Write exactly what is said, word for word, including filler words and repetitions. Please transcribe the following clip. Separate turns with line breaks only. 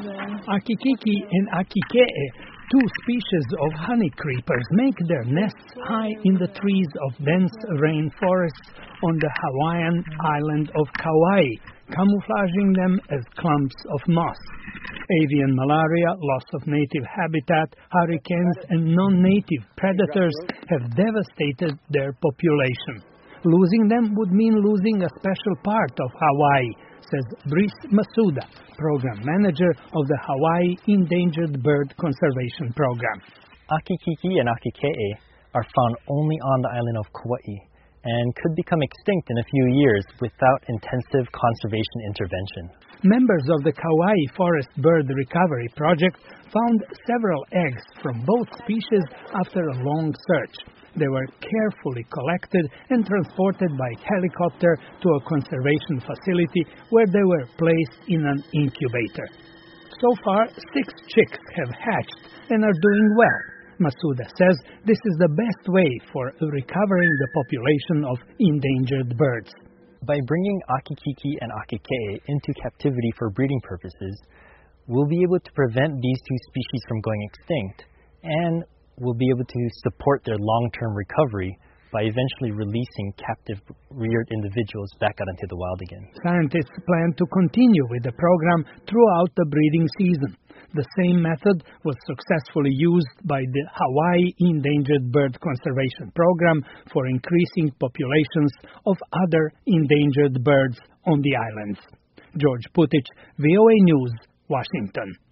Akikiki and Akike'e, two species of honey creepers, make their nests high in the trees of dense rainforests on the Hawaiian island of Kauai, camouflaging them as clumps of moss. Avian malaria, loss of native habitat, hurricanes, and non-native predators have devastated their population. Losing them would mean losing a special part of Hawaii, says Brice Masuda, program manager of the Hawaii Endangered Bird Conservation Program.
Akikiki and Akike'e are found only on the island of Kauai and could become extinct in a few years without intensive conservation intervention.
Members of the Kauai Forest Bird Recovery Project found several eggs from both species after a long search. They were carefully collected and transported by helicopter to a conservation facility where they were placed in an incubator. So far, six chicks have hatched and are doing well. Masuda says this is the best way for recovering the population of endangered birds.
By bringing Akikiki and Akike'e into captivity for breeding purposes, we'll be able to prevent these two species from going extinct, and we'll be able to support their long-term recovery by eventually releasing captive reared individuals back out into the wild again.
Scientists plan to continue with the program throughout the breeding season. The same method was successfully used by the Hawaii Endangered Bird Conservation Program for increasing populations of other endangered birds on the islands. George Putich, V O A News, Washington.